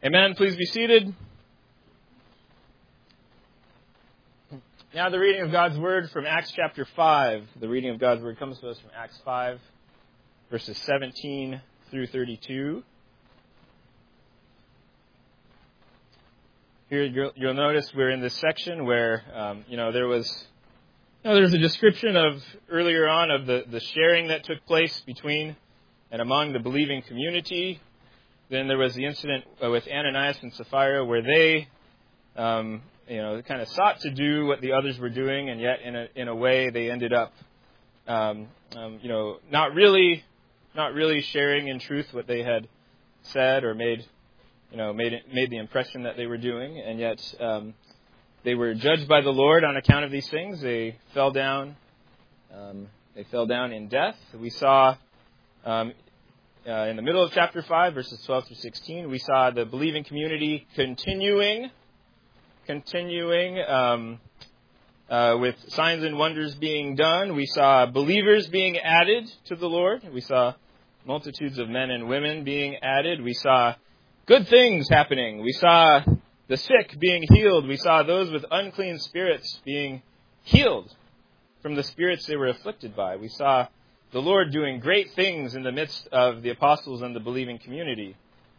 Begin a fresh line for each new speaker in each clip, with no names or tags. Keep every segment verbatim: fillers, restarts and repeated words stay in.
Amen. Please be seated. Now the reading of God's Word from Acts chapter five. The reading of God's Word comes to us from Acts five, verses seventeen through thirty-two. Here you'll, you'll notice we're in this section where, um, you know, there was, you know, there's a description of, earlier on, of the, the sharing that took place between and among the believing community. Then there was the incident with Ananias and Sapphira where they, um, you know, kind of sought to do what the others were doing, and yet in a in a way they ended up, um, um, you know, not really, not really sharing in truth what they had said or made, you know, made it, made the impression that they were doing, and yet um, they were judged by the Lord on account of these things. They fell down, um, they fell down in death. We saw. Um, Uh, in the middle of chapter five, verses twelve through sixteen, we saw the believing community continuing, continuing um, uh, with signs and wonders being done. We saw believers being added to the Lord. We saw multitudes of men and women being added. We saw good things happening. We saw the sick being healed. We saw those with unclean spirits being healed from the spirits they were afflicted by. We saw the Lord doing great things in the midst of the apostles and the believing community.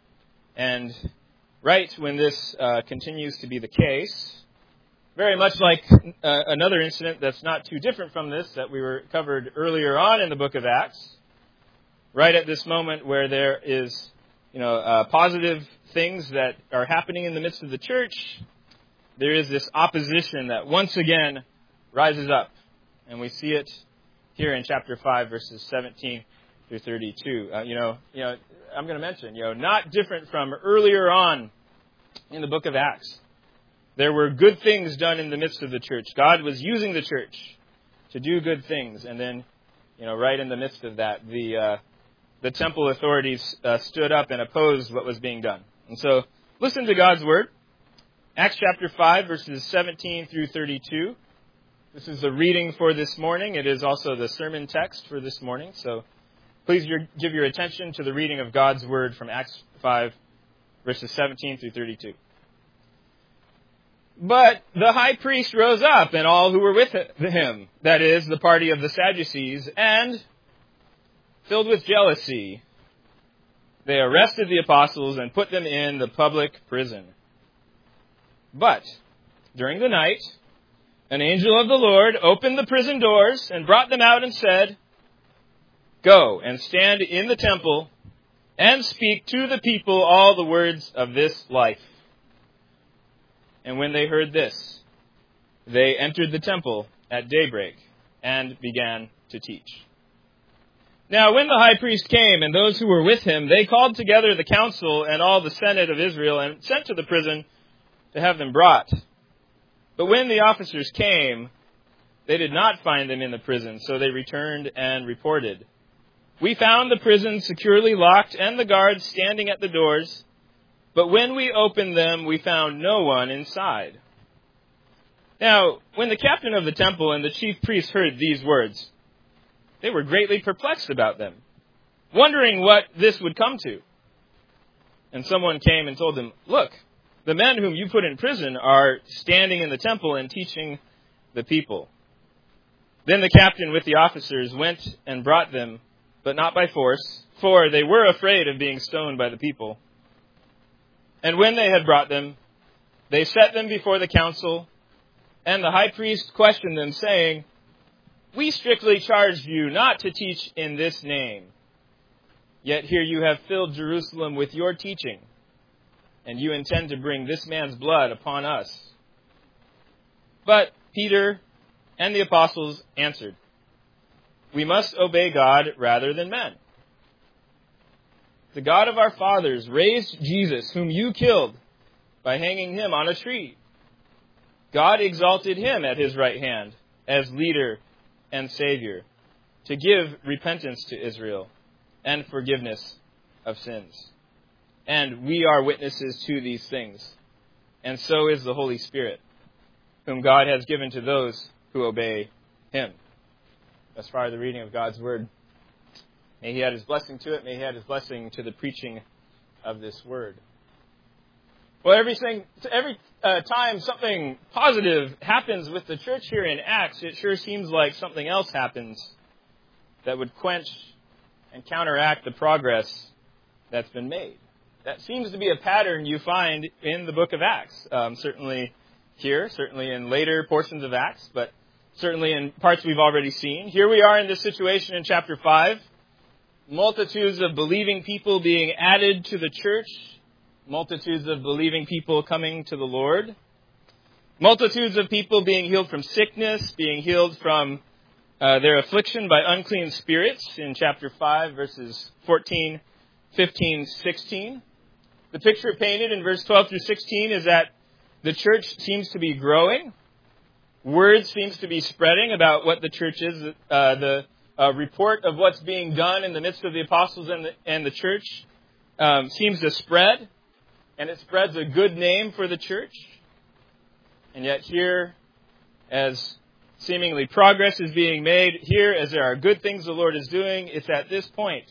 And right when this uh, continues to be the case, very much like uh, another incident that's not too different from this that we were covered earlier on in the book of Acts, right at this moment where there is, you know, uh, positive things that are happening in the midst of the church, there is this opposition that once again rises up, and we see it here in chapter five, verses seventeen through thirty-two. Uh, you know, you know, I'm going to mention, you know, not different from earlier on in the book of Acts. There were good things done in the midst of the church. God was using the church to do good things, and then, you know, right in the midst of that, the uh, the temple authorities uh, stood up and opposed what was being done. And so, listen to God's word. Acts chapter five, verses seventeen through thirty-two. This is the reading for this morning. It is also the sermon text for this morning. So please your, give your attention to the reading of God's word from Acts five, verses seventeen through thirty-two. But the high priest rose up, and all who were with him, that is, the party of the Sadducees, and, filled with jealousy, they arrested the apostles and put them in the public prison. But during the night, an angel of the Lord opened the prison doors and brought them out and said, "Go and stand in the temple and speak to the people all the words of this life." And when they heard this, they entered the temple at daybreak and began to teach. Now when the high priest came and those who were with him, they called together the council and all the senate of Israel and sent to the prison to have them brought. But when the officers came, they did not find them in the prison, so they returned and reported, "We found the prison securely locked and the guards standing at the doors, but when we opened them, we found no one inside." Now, when the captain of the temple and the chief priests heard these words, they were greatly perplexed about them, wondering what this would come to. And someone came and told them, "Look, the men whom you put in prison are standing in the temple and teaching the people." Then the captain with the officers went and brought them, but not by force, for they were afraid of being stoned by the people. And when they had brought them, they set them before the council, and the high priest questioned them, saying, "We strictly charged you not to teach in this name. Yet here you have filled Jerusalem with your teaching, and you intend to bring this man's blood upon us." But Peter and the apostles answered, "We must obey God rather than men. The God of our fathers raised Jesus, whom you killed by hanging him on a tree. God exalted him at his right hand as leader and Savior, to give repentance to Israel and forgiveness of sins. And we are witnesses to these things, and so is the Holy Spirit, whom God has given to those who obey him." Thus far, the reading of God's word. May he add his blessing to it. May he add his blessing to the preaching of this word. Well, everything, every uh, time something positive happens with the church here in Acts, it sure seems like something else happens that would quench and counteract the progress that's been made. That seems to be a pattern you find in the book of Acts. Um, certainly here, certainly in later portions of Acts, but certainly in parts we've already seen. Here we are in this situation in chapter five. Multitudes of believing people being added to the church. Multitudes of believing people coming to the Lord. Multitudes of people being healed from sickness, being healed from uh, their affliction by unclean spirits in chapter five, verses fourteen, fifteen, sixteen. The picture painted in verse twelve through sixteen is that the church seems to be growing. Word seems to be spreading about what the church is. Uh, the uh, report of what's being done in the midst of the apostles and the, and the church um, seems to spread. And it spreads a good name for the church. And yet here, as seemingly progress is being made, here as there are good things the Lord is doing, it's at this point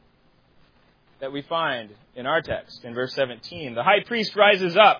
that we find in our text, in verse seventeen, the high priest rises up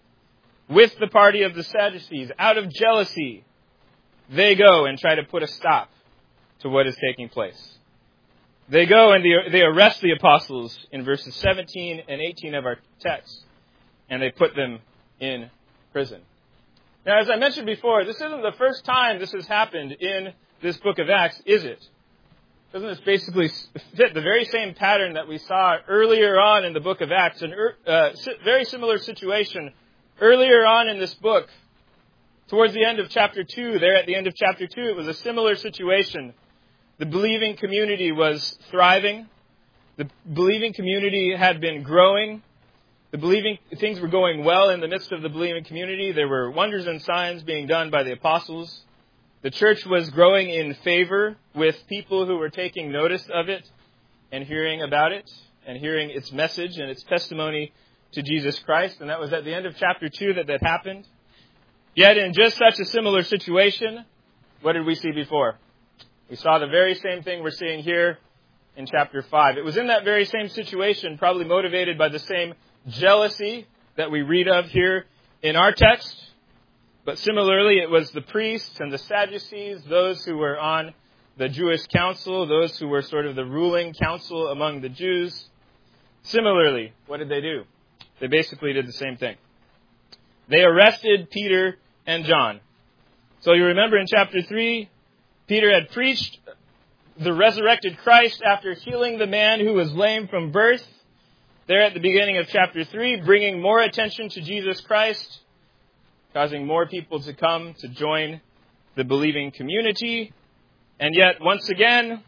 with the party of the Sadducees. Out of jealousy, they go and try to put a stop to what is taking place. They go and they, they arrest the apostles in verses seventeen and eighteen of our text, and they put them in prison. Now, as I mentioned before, this isn't the first time this has happened in this book of Acts, is it? Doesn't this basically fit the very same pattern that we saw earlier on in the book of Acts? An uh, very similar situation earlier on in this book, towards the end of chapter two, there at the end of chapter two, it was a similar situation. The believing community was thriving. The believing community had been growing. The believing things were going well in the midst of the believing community. There were wonders and signs being done by the apostles. The church was growing in favor with people who were taking notice of it and hearing about it and hearing its message and its testimony to Jesus Christ. And that was at the end of chapter two that that happened. Yet in just such a similar situation, what did we see before? We saw the very same thing we're seeing here in chapter five. It was in that very same situation, probably motivated by the same jealousy that we read of here in our text. But similarly, it was the priests and the Sadducees, those who were on the Jewish council, those who were sort of the ruling council among the Jews. Similarly, what did they do? They basically did the same thing. They arrested Peter and John. So you remember in chapter three, Peter had preached the resurrected Christ after healing the man who was lame from birth. There at the beginning of chapter three, bringing more attention to Jesus Christ, causing more people to come to join the believing community. And yet, once again,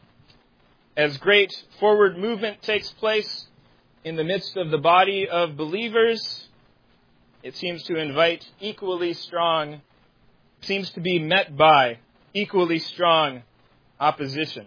as great forward movement takes place in the midst of the body of believers, it seems to invite equally strong, seems to be met by equally strong opposition.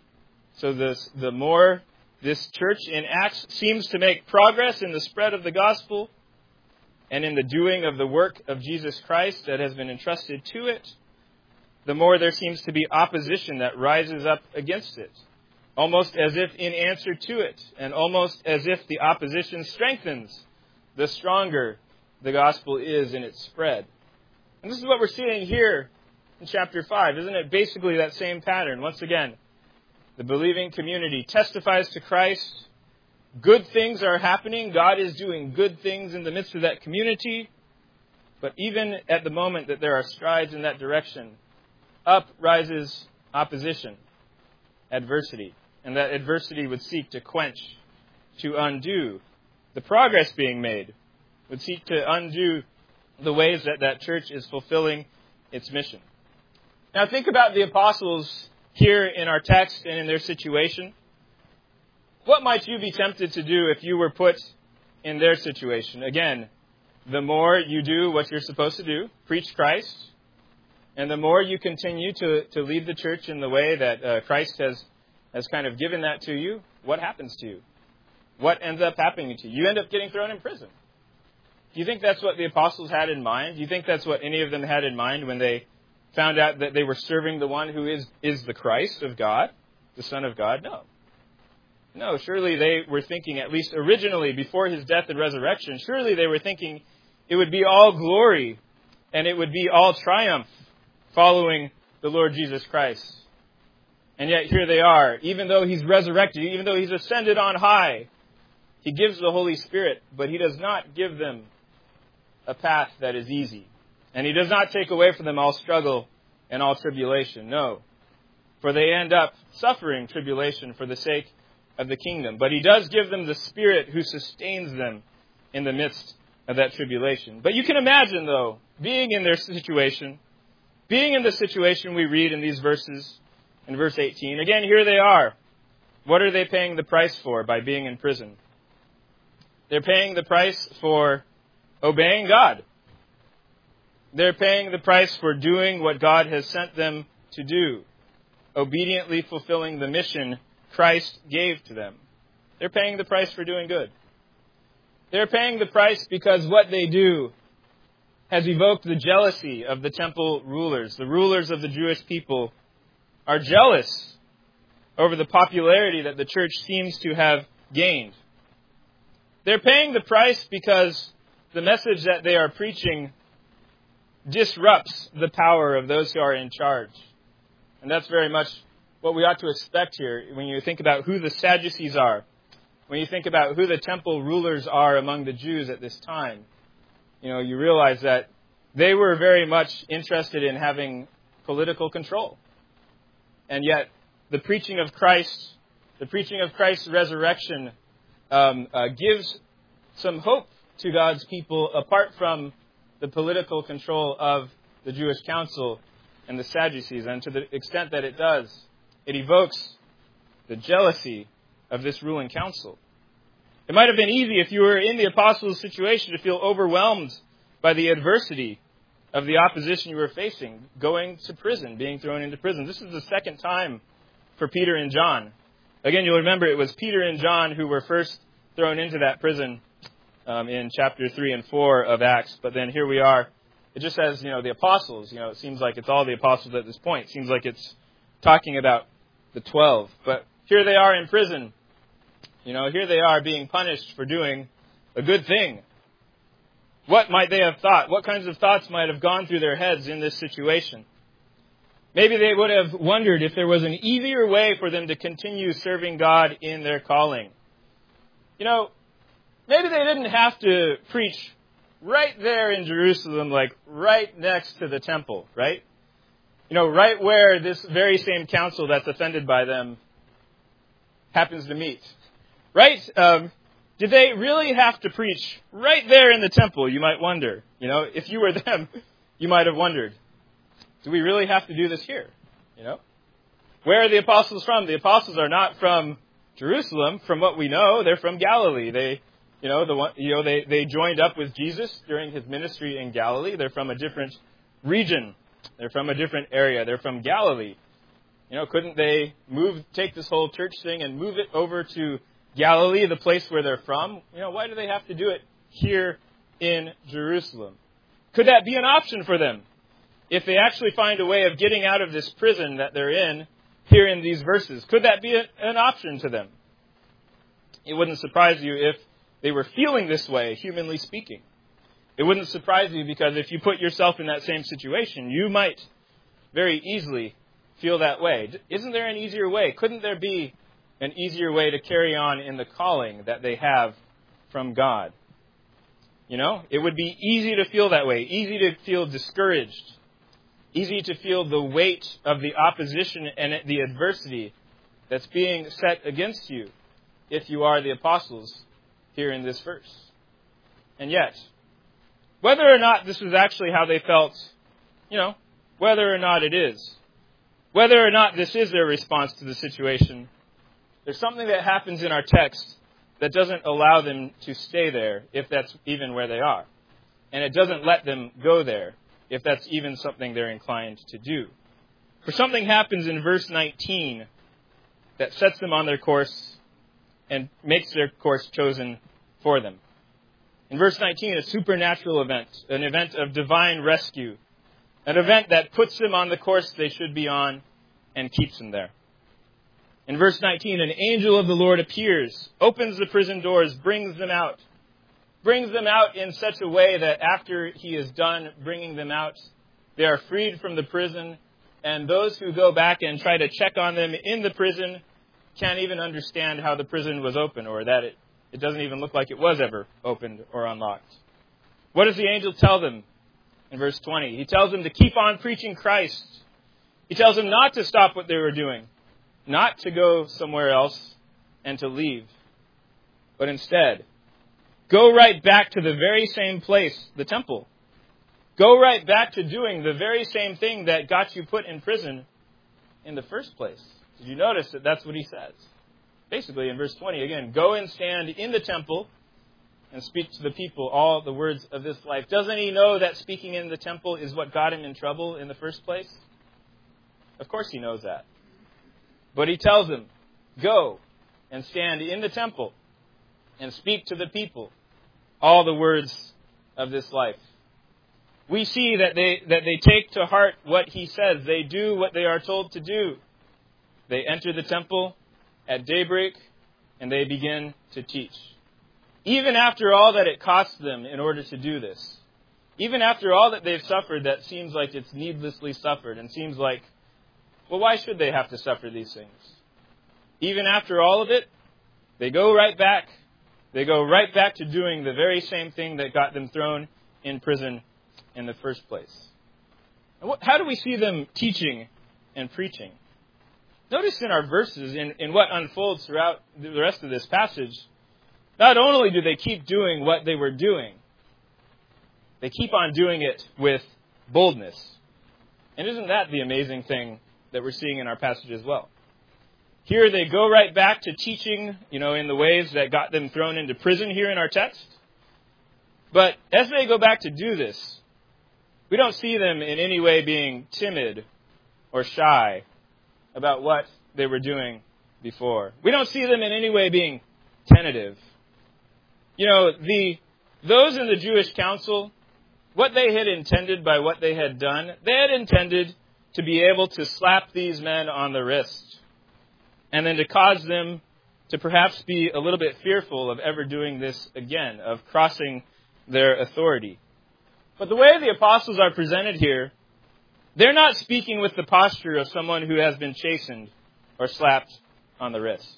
So this, the more this church in Acts seems to make progress in the spread of the gospel and in the doing of the work of Jesus Christ that has been entrusted to it, the more there seems to be opposition that rises up against it, almost as if in answer to it, and almost as if the opposition strengthens the stronger the gospel is in its spread. And this is what we're seeing here in chapter five. Isn't it basically that same pattern? Once again, the believing community testifies to Christ. Good things are happening. God is doing good things in the midst of that community. But even at the moment that there are strides in that direction, up rises opposition, adversity. And that adversity would seek to quench, to undo the progress being made, would seek to undo the ways that that church is fulfilling its mission. Now think about the apostles here in our text and in their situation. What might you be tempted to do if you were put in their situation? Again, the more you do what you're supposed to do, preach Christ, and the more you continue to, to lead the church in the way that uh, Christ has, has kind of given that to you, what happens to you? What ends up happening to you? You end up getting thrown in prison. Do you think that's what the apostles had in mind? Do you think that's what any of them had in mind when they found out that they were serving the one who is, is the Christ of God, the Son of God? No. No, surely they were thinking, at least originally, before his death and resurrection, surely they were thinking it would be all glory and it would be all triumph following the Lord Jesus Christ. And yet here they are. Even though he's resurrected, even though he's ascended on high, he gives the Holy Spirit, but he does not give them a path that is easy. And he does not take away from them all struggle and all tribulation. No. For they end up suffering tribulation for the sake of the kingdom. But he does give them the Spirit who sustains them in the midst of that tribulation. But you can imagine, though, being in their situation, being in the situation we read in these verses, in verse eighteen. Again, here they are. What are they paying the price for by being in prison? They're paying the price for obeying God. They're paying the price for doing what God has sent them to do, obediently fulfilling the mission Christ gave to them. They're paying the price for doing good. They're paying the price because what they do has evoked the jealousy of the temple rulers. The rulers of the Jewish people are jealous over the popularity that the church seems to have gained. They're paying the price because the message that they are preaching disrupts the power of those who are in charge. And that's very much what we ought to expect here when you think about who the Sadducees are, when you think about who the temple rulers are among the Jews at this time. You know, you realize that they were very much interested in having political control. And yet, the preaching of Christ, the preaching of Christ's resurrection, um, uh, gives some hope to God's people apart from the political control of the Jewish council and the Sadducees. And to the extent that it does, it evokes the jealousy of this ruling council. It might have been easy if you were in the apostles' situation to feel overwhelmed by the adversity of the opposition you were facing, going to prison, being thrown into prison. This is the second time for Peter and John. Again, you'll remember it was Peter and John who were first thrown into that prison um, in chapter three and four of Acts. But then here we are. It just says, you know, the apostles. You know, it seems like it's all the apostles at this point. It seems like it's talking about the twelve. But here they are in prison. You know, here they are being punished for doing a good thing. What might they have thought? What kinds of thoughts might have gone through their heads in this situation? Maybe they would have wondered if there was an easier way for them to continue serving God in their calling. You know, maybe they didn't have to preach right there in Jerusalem, like right next to the temple, right? You know, right where this very same council that's offended by them happens to meet. Right? Um, did they really have to preach right there in the temple? You might wonder. You know, if you were them, you might have wondered, do we really have to do this here? You know, where are the apostles from? The apostles are not from Jerusalem. From what we know, they're from Galilee. They, you know, the one, you know, they, they joined up with Jesus during his ministry in Galilee. They're from a different region. They're from a different area. They're from Galilee. You know, couldn't they move, take this whole church thing and move it over to Galilee, the place where they're from? You know, why do they have to do it here in Jerusalem? Could that be an option for them? If they actually find a way of getting out of this prison that they're in here in these verses, could that be a, an option to them? It wouldn't surprise you if they were feeling this way, humanly speaking. It wouldn't surprise you because if you put yourself in that same situation, you might very easily feel that way. Isn't there an easier way? Couldn't there be an easier way to carry on in the calling that they have from God? You know, it would be easy to feel that way, easy to feel discouraged, easy to feel the weight of the opposition and the adversity that's being set against you if you are the apostles here in this verse. And yet, whether or not this was actually how they felt, you know, whether or not it is, whether or not this is their response to the situation, there's something that happens in our text that doesn't allow them to stay there if that's even where they are. And it doesn't let them go there if that's even something they're inclined to do. For something happens in verse nineteen that sets them on their course and makes their course chosen for them. In verse nineteen, a supernatural event, an event of divine rescue, an event that puts them on the course they should be on and keeps them there. In verse nineteen, an angel of the Lord appears, opens the prison doors, brings them out. Brings them out in such a way that after he is done bringing them out, they are freed from the prison, and those who go back and try to check on them in the prison can't even understand how the prison was open, or that it, it doesn't even look like it was ever opened or unlocked. What does the angel tell them in verse twenty? He tells them to keep on preaching Christ. He tells them not to stop what they were doing, not to go somewhere else and to leave, but instead, go right back to the very same place, the temple. Go right back to doing the very same thing that got you put in prison in the first place. Did you notice that that's what he says? Basically, in verse twenty, again, go and stand in the temple and speak to the people all the words of this life. Doesn't he know that speaking in the temple is what got him in trouble in the first place? Of course he knows that. But he tells them, go and stand in the temple and speak to the people all the words of this life. We see that they that they take to heart what he says. They do what they are told to do. They enter the temple at daybreak and they begin to teach. Even after all that it costs them in order to do this, even after all that they've suffered that seems like it's needlessly suffered and seems like, well, why should they have to suffer these things? Even after all of it, they go right back. They go right back to doing the very same thing that got them thrown in prison in the first place. And what, how do we see them teaching and preaching? Notice in our verses, in, in what unfolds throughout the rest of this passage, not only do they keep doing what they were doing, they keep on doing it with boldness. And isn't that the amazing thing that we're seeing in our passage as well? Here they go right back to teaching, you know, in the ways that got them thrown into prison here in our text. But as they go back to do this, we don't see them in any way being timid or shy about what they were doing before. We don't see them in any way being tentative. You know, the those in the Jewish council, what they had intended by what they had done, they had intended to be able to slap these men on the wrist and then to cause them to perhaps be a little bit fearful of ever doing this again, of crossing their authority. But the way the apostles are presented here, they're not speaking with the posture of someone who has been chastened or slapped on the wrist.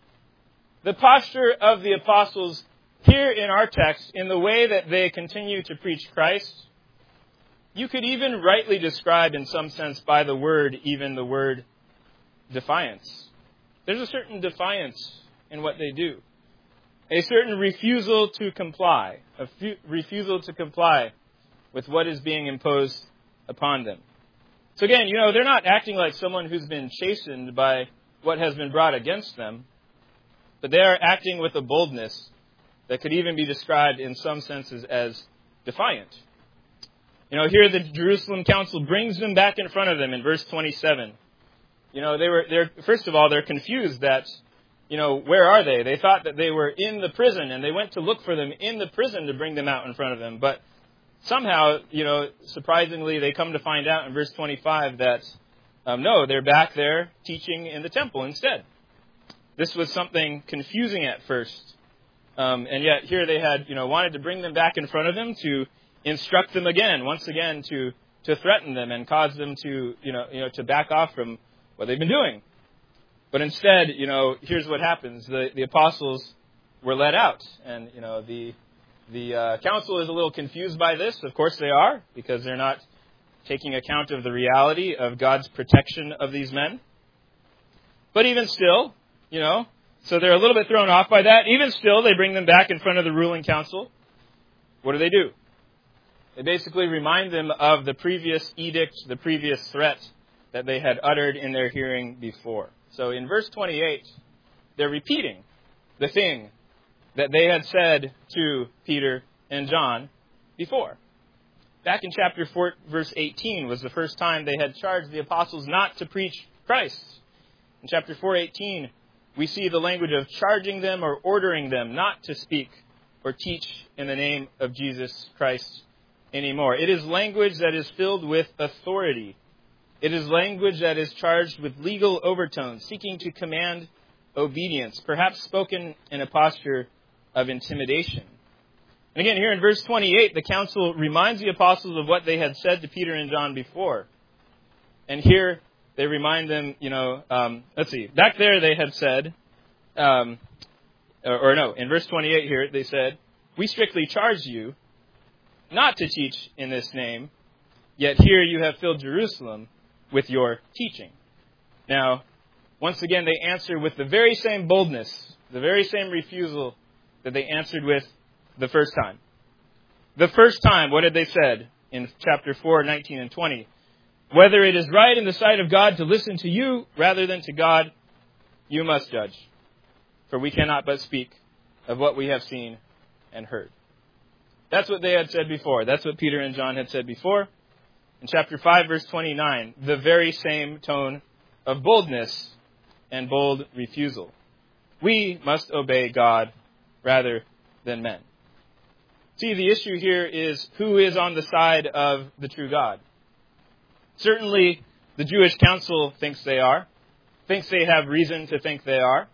The posture of the apostles here in our text, in the way that they continue to preach Christ, you could even rightly describe in some sense by the word, even the word defiance. There's a certain defiance in what they do. A certain refusal to comply. A fu- refusal to comply with what is being imposed upon them. So again, you know, they're not acting like someone who's been chastened by what has been brought against them, but they are acting with a boldness that could even be described in some senses as defiant. You know, here the Jerusalem council brings them back in front of them in verse twenty-seven. You know, they were, they're, first of all, they're confused that, you know, where are they? They thought that they were in the prison, and they went to look for them in the prison to bring them out in front of them. But somehow, you know, surprisingly, they come to find out in verse twenty-five that, um, no, they're back there teaching in the temple instead. This was something confusing at first. Um, and yet here they had, you know, wanted to bring them back in front of them to instruct them again, once again, to, to threaten them and cause them to, you know, you know, to back off from what they've been doing. But instead, you know, here's what happens. The, the apostles were let out. And, you know, the, the uh, council is a little confused by this. Of course they are, because they're not taking account of the reality of God's protection of these men. But even still, you know, so they're a little bit thrown off by that. Even still, they bring them back in front of the ruling council. What do they do? They basically remind them of the previous edict, the previous threat that they had uttered in their hearing before. So in verse twenty-eight, they're repeating the thing that they had said to Peter and John before. Back in chapter four, verse eighteen was the first time they had charged the apostles not to preach Christ. In chapter four eighteen, we see the language of charging them or ordering them not to speak or teach in the name of Jesus Christ anymore. It is language that is filled with authority. It is language that is charged with legal overtones, seeking to command obedience, perhaps spoken in a posture of intimidation. And again, here in verse twenty-eight, the council reminds the apostles of what they had said to Peter and John before. And here they remind them, you know, um, let's see, back there they had said, um, or, or no, in verse twenty-eight here they said, "We strictly charge you not to teach in this name, yet here you have filled Jerusalem with your teaching." Now, once again, they answer with the very same boldness, the very same refusal that they answered with the first time. The first time, what had they said in chapter four, nineteen and twenty? "Whether it is right in the sight of God to listen to you rather than to God, you must judge. For we cannot but speak of what we have seen and heard." That's what they had said before. That's what Peter and John had said before. In chapter five, verse twenty-nine, the very same tone of boldness and bold refusal. We must obey God rather than men. See, the issue here is who is on the side of the true God. Certainly, the Jewish council thinks they are, thinks they have reason to think they are.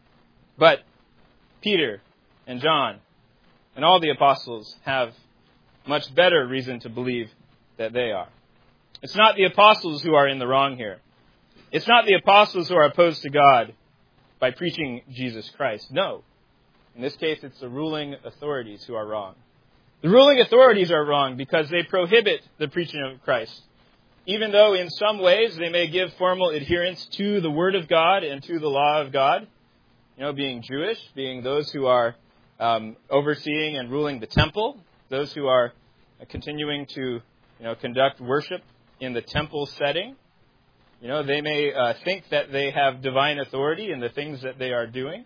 But Peter and John and all the apostles have much better reason to believe that they are. It's not the apostles who are in the wrong here. It's not the apostles who are opposed to God by preaching Jesus Christ. No. In this case, it's the ruling authorities who are wrong. The ruling authorities are wrong because they prohibit the preaching of Christ. Even though in some ways they may give formal adherence to the Word of God and to the law of God, you know, being Jewish, being those who are um, overseeing and ruling the temple, those who are continuing to, you know, conduct worship in the temple setting. You know, they may uh, think that they have divine authority in the things that they are doing.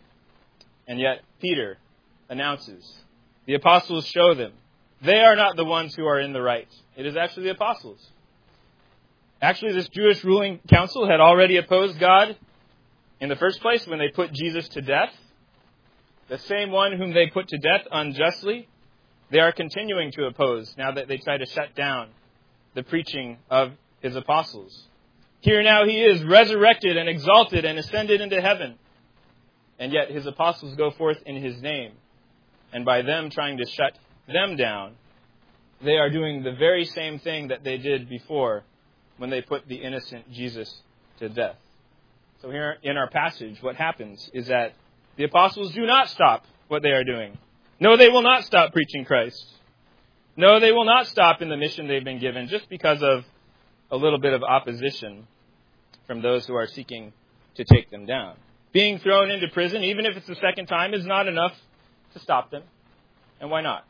And yet Peter announces, the apostles show them, they are not the ones who are in the right. It is actually the apostles. Actually, this Jewish ruling council had already opposed God in the first place when they put Jesus to death. The same one whom they put to death unjustly, they are continuing to oppose now that they try to shut down the preaching of his apostles. Here now he is resurrected and exalted and ascended into heaven. And yet his apostles go forth in his name. And by them trying to shut them down, they are doing the very same thing that they did before when they put the innocent Jesus to death. So here in our passage, what happens is that the apostles do not stop what they are doing. No, they will not stop preaching Christ. No, they will not stop in the mission they've been given just because of a little bit of opposition from those who are seeking to take them down. Being thrown into prison, even if it's the second time, is not enough to stop them. And why not?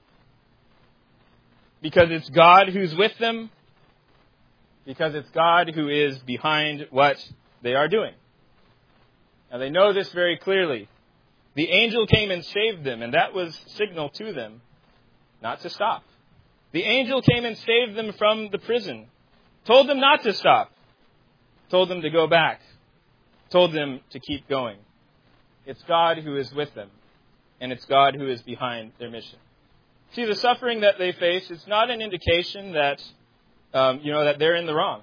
Because it's God who's with them. Because it's God who is behind what they are doing. Now they know this very clearly. The angel came and saved them, and that was signal to them not to stop. The angel came and saved them from the prison, told them not to stop, told them to go back, told them to keep going. It's God who is with them, and it's God who is behind their mission. See, the suffering that they face, it's not an indication that, um, you know, that they're in the wrong.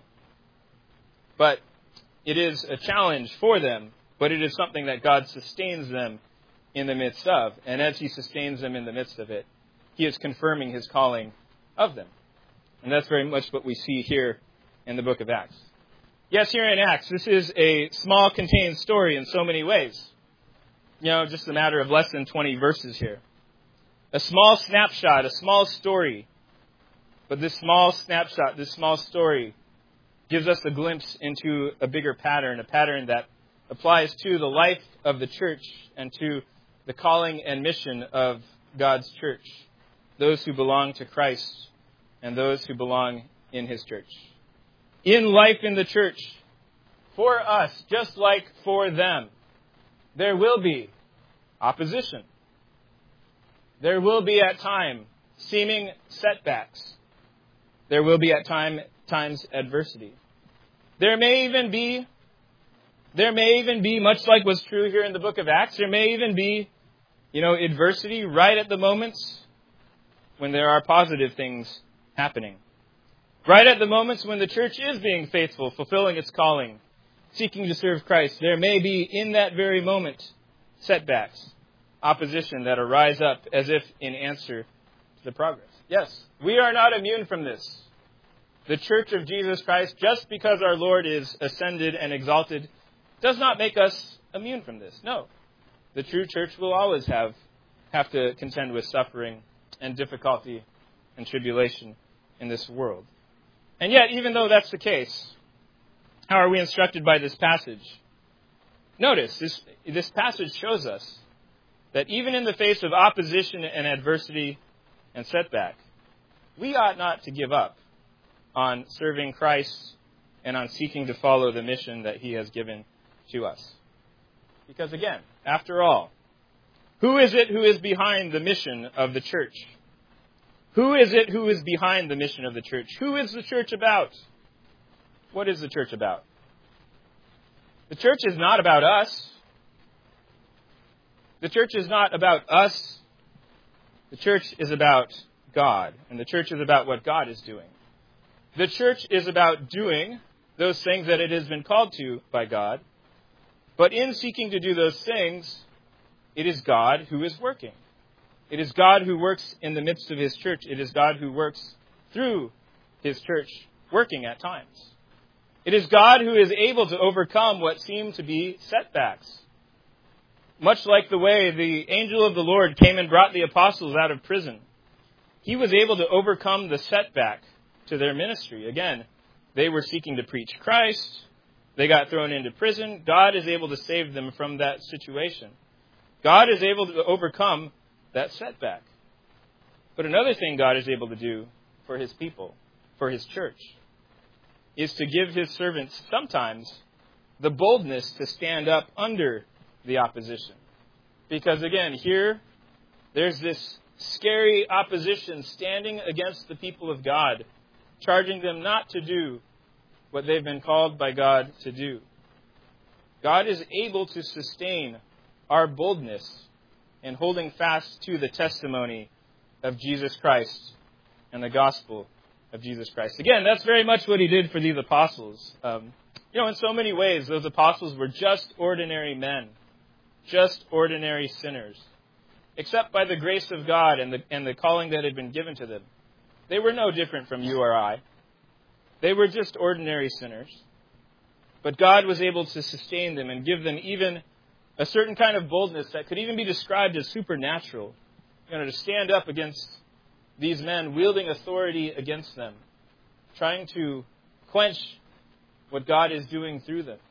But it is a challenge for them, but it is something that God sustains them in the midst of. And as he sustains them in the midst of it, he is confirming his calling of them. And that's very much what we see here in the book of Acts. Yes, here in Acts, this is a small contained story in so many ways. You know, just a matter of less than twenty verses here. A small snapshot, a small story. But this small snapshot, this small story gives us a glimpse into a bigger pattern, a pattern that applies to the life of the church and to the calling and mission of God's church, those who belong to Christ and those who belong in his church. In life in the church, for us, just like for them, there will be opposition. There will be at times seeming setbacks. There will be at time, times adversity. There may even be, there may even be, much like was true here in the book of Acts, there may even be, you know, adversity right at the moments when there are positive things happening. Right at the moments when the church is being faithful, fulfilling its calling, seeking to serve Christ, there may be in that very moment setbacks, opposition that arise up as if in answer to the progress. Yes, we are not immune from this. The church of Jesus Christ, just because our Lord is ascended and exalted, does not make us immune from this. No. The true church will always have, have to contend with suffering and difficulty and tribulation in this world. And yet, even though that's the case, how are we instructed by this passage? Notice, this, this passage shows us that even in the face of opposition and adversity and setback, we ought not to give up on serving Christ and on seeking to follow the mission that he has given to us. Because again, after all, who is it who is behind the mission of the church? Who is it who is behind the mission of the church? Who is the church about? What is the church about? The church is not about us. The church is not about us. The church is about God, and the church is about what God is doing. The church is about doing those things that it has been called to by God, but in seeking to do those things, it is God who is working. It is God who works in the midst of his church. It is God who works through his church, working at times. It is God who is able to overcome what seem to be setbacks. Much like the way the angel of the Lord came and brought the apostles out of prison, he was able to overcome the setback to their ministry. Again, they were seeking to preach Christ. They got thrown into prison. God is able to save them from that situation. God is able to overcome that setback. But another thing God is able to do for his people, for his church, is to give his servants sometimes the boldness to stand up under the opposition. Because again, here, there's this scary opposition standing against the people of God, charging them not to do what they've been called by God to do. God is able to sustain our boldness in holding fast to the testimony of Jesus Christ and the gospel of Jesus Christ. Again, that's very much what he did for these apostles. Um, you know, in so many ways, those apostles were just ordinary men, just ordinary sinners. Except by the grace of God and the, and the calling that had been given to them, they were no different from you or I. They were just ordinary sinners. But God was able to sustain them and give them even a certain kind of boldness that could even be described as supernatural. You know, to stand up against these men wielding authority against them, trying to quench what God is doing through them.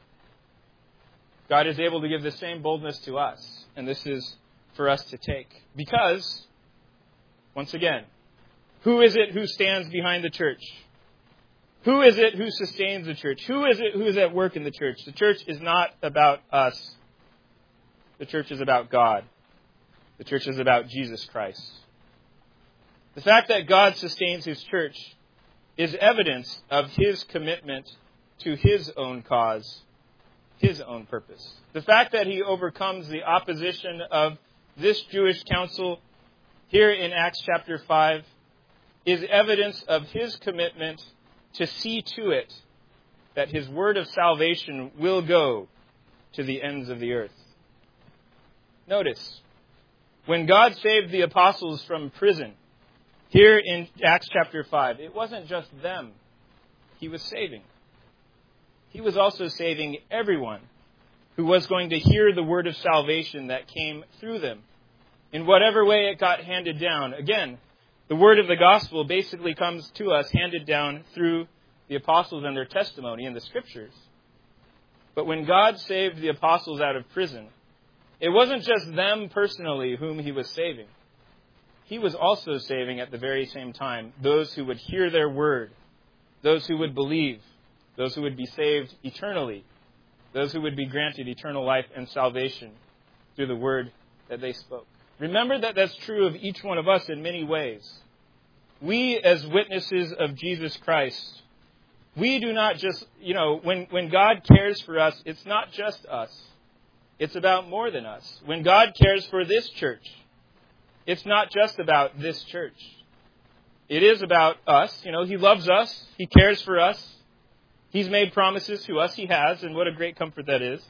God is able to give the same boldness to us, and this is for us to take. Because, once again, who is it who stands behind the church? Who is it who sustains the church? Who is it who is at work in the church? The church is not about us. The church is about God. The church is about Jesus Christ. The fact that God sustains his church is evidence of his commitment to his own cause, his own purpose. The fact that he overcomes the opposition of this Jewish council here in Acts chapter five is evidence of his commitment to see to it that his word of salvation will go to the ends of the earth. Notice, when God saved the apostles from prison, here in Acts chapter five, it wasn't just them he was saving. He was also saving everyone who was going to hear the word of salvation that came through them, in whatever way it got handed down. Again, the word of the gospel basically comes to us handed down through the apostles and their testimony in the scriptures. But when God saved the apostles out of prison, it wasn't just them personally whom he was saving. He was also saving at the very same time those who would hear their word, those who would believe, those who would be saved eternally, those who would be granted eternal life and salvation through the word that they spoke. Remember that that's true of each one of us in many ways. We, as witnesses of Jesus Christ, we do not just, you know, when, when God cares for us, it's not just us. It's about more than us. When God cares for this church, it's not just about this church. it is about us. You know, he loves us. He cares for us. He's made promises to us. He has, and what a great comfort that is.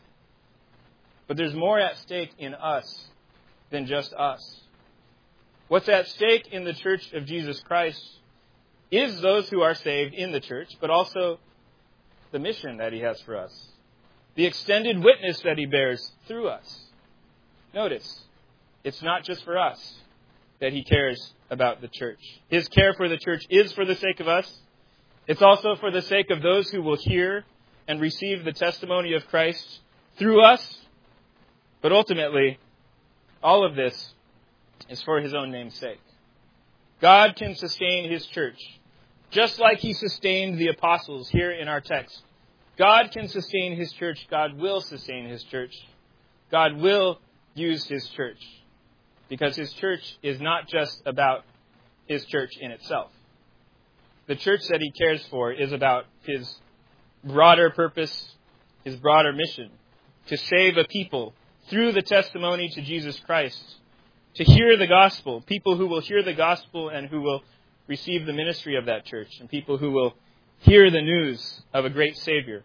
But there's more at stake in us than just us. What's at stake in the church of Jesus Christ is those who are saved in the church, but also the mission that he has for us, the extended witness that he bears through us. Notice, it's not just for us that he cares about the church. His care for the church is for the sake of us. It's also for the sake of those who will hear and receive the testimony of Christ through us. But ultimately, all of this is for his own name's sake. God can sustain his church, just like he sustained the apostles here in our text. God can sustain his church. God will sustain his church. God will use his church, because his church is not just about his church in itself. The church that he cares for is about his broader purpose, his broader mission, to save a people through the testimony to Jesus Christ, to hear the gospel, people who will hear the gospel and who will receive the ministry of that church, and people who will hear the news of a great Savior.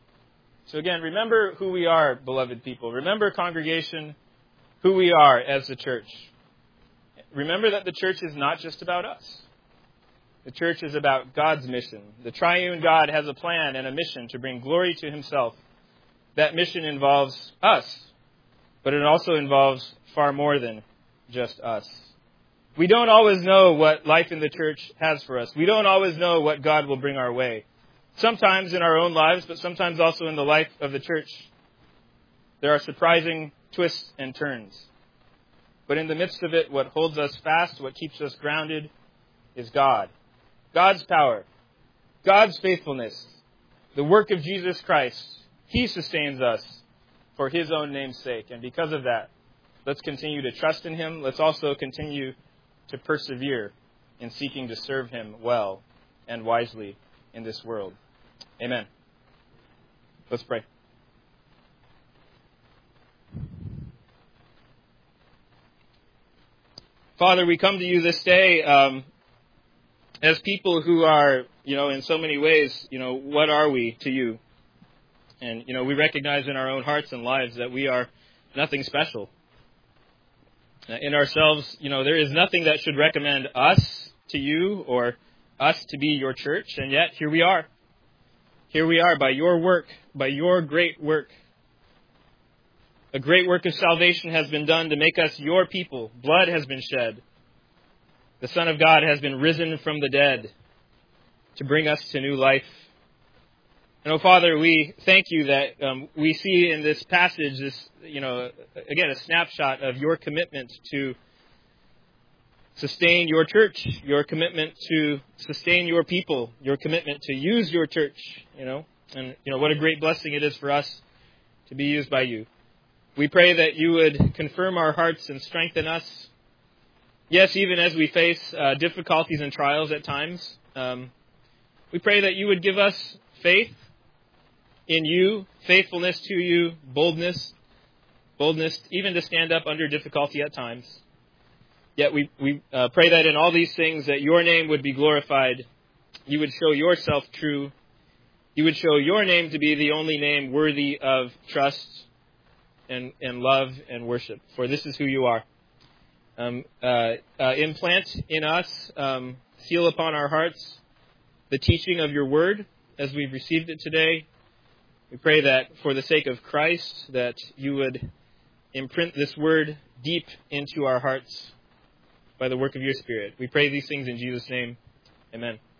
So again, remember who we are, beloved people. Remember, congregation, who we are as the church. Remember that the church is not just about us. The church is about God's mission. The triune God has a plan and a mission to bring glory to himself. That mission involves us, but it also involves far more than just us. We don't always know what life in the church has for us. We don't always know what God will bring our way. Sometimes in our own lives, but sometimes also in the life of the church, there are surprising twists and turns. But in the midst of it, what holds us fast, what keeps us grounded, is God. God's power, God's faithfulness, the work of Jesus Christ. He sustains us for his own name's sake. And because of that, let's continue to trust in him. Let's also continue to persevere in seeking to serve him well and wisely in this world. Amen. Let's pray. Father, we come to you this day um, as people who are, you know, in so many ways, you know, what are we to you? And, you know, we recognize in our own hearts and lives that we are nothing special. In ourselves, you know, there is nothing that should recommend us to you or us to be your church. And yet, here we are. Here we are by your work, by your great work. A great work of salvation has been done to make us your people. Blood has been shed. The Son of God has been risen from the dead to bring us to new life. And, oh, Father, we thank you that um, we see in this passage this, you know, again, a snapshot of your commitment to sustain your church, your commitment to sustain your people, your commitment to use your church, you know. And, you know, what a great blessing it is for us to be used by you. We pray that you would confirm our hearts and strengthen us. Yes, even as we face uh, difficulties and trials at times, um, we pray that you would give us faith in you, faithfulness to you, boldness, boldness even to stand up under difficulty at times. Yet we, we uh, pray that in all these things that your name would be glorified. You would show yourself true. You would show your name to be the only name worthy of trust and, and love and worship. For this is who you are. Um, uh, uh, implant in us, um, seal upon our hearts the teaching of your word as we've received it today. We pray that for the sake of Christ, that you would imprint this word deep into our hearts by the work of your Spirit. We pray these things in Jesus' name. Amen.